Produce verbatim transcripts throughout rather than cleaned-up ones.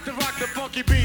like to rock the funky beat.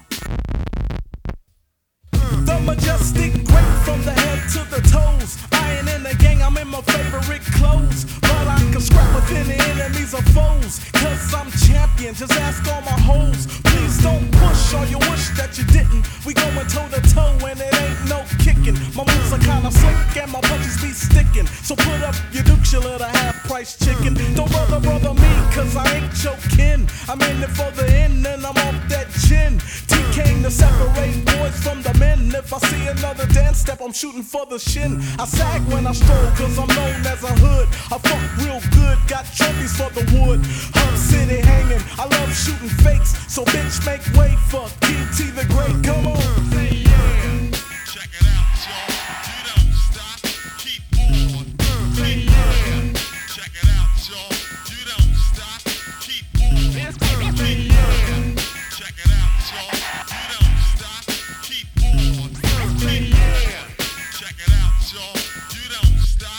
The majestic, great from the head to the toes. I ain't in the gang, I'm in my favorite clothes. But I can scrap with any enemies or foes. Cause I'm champion, just ask all my hoes. Please don't push or you wish that you didn't. We going toe to toe and it ain't no kicking. My moves are kinda slick and my punches be sticking. So put up your dukes, you little half price chicken. Don't bother, brother me, cause I ain't your kin. I'm in it for the end and I'm off that gin. T came to separate boys from the men. If I see another dance step, I'm shooting for the shin. I sag when I stroll, cause I'm known as a hood. I fuck real good, got trophies for the wood. Hub City hanging, I love shooting fakes. So bitch, make way for Q T the Great. Come on. Say yeah. Check it out, y'all. You don't stop, keep on. Say yeah. Check it out, y'all. You don't stop, keep on. Say yeah. Check it out, y'all. You don't stop, keep on. Say yeah. Check it out, y'all. You don't stop.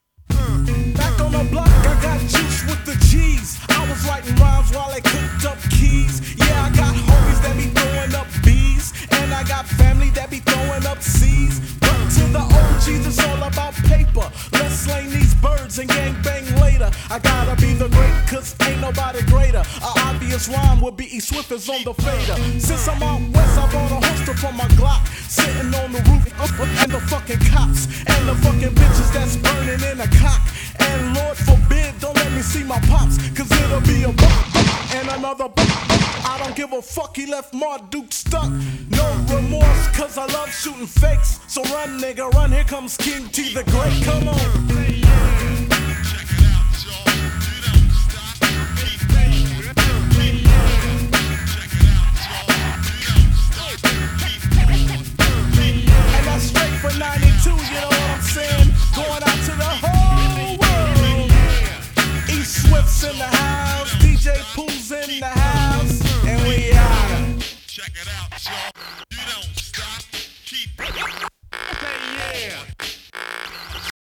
Back on the block, I got juice with the G's. I was writing rhymes while they cooked up keys. Yeah, I got homies that be throwing up B's. And I got family that be throwing up C's. But to the O Gs, it's all about paper. Let's slay these birds and gang bang later. I gotta be the great, cause ain't nobody greater. A obvious rhyme would be E Swift is on the fader. Since I'm out west, I bought a holster for my Glock. Sitting on the roof, and the fucking cops. And the fucking bitches that's burning in a cock. And Lord forbid, don't let me see my pops, cause it'll be a buck and another buck. I don't give a fuck, he left Marduk stuck. No remorse, cause I love shooting fakes. So run, nigga, run, here comes King T the Great. Come on. Say yeah. Check it out, y'all. You don't stop, keep on. Say yeah. Check it out, y'all. You don't stop, keep on. Say yeah. And that's straight for ninety-two, you know what I'm saying? Going out to the whole world. E Swift's in the house, D J Pooh's in the house, and we out. Check it out, y'all.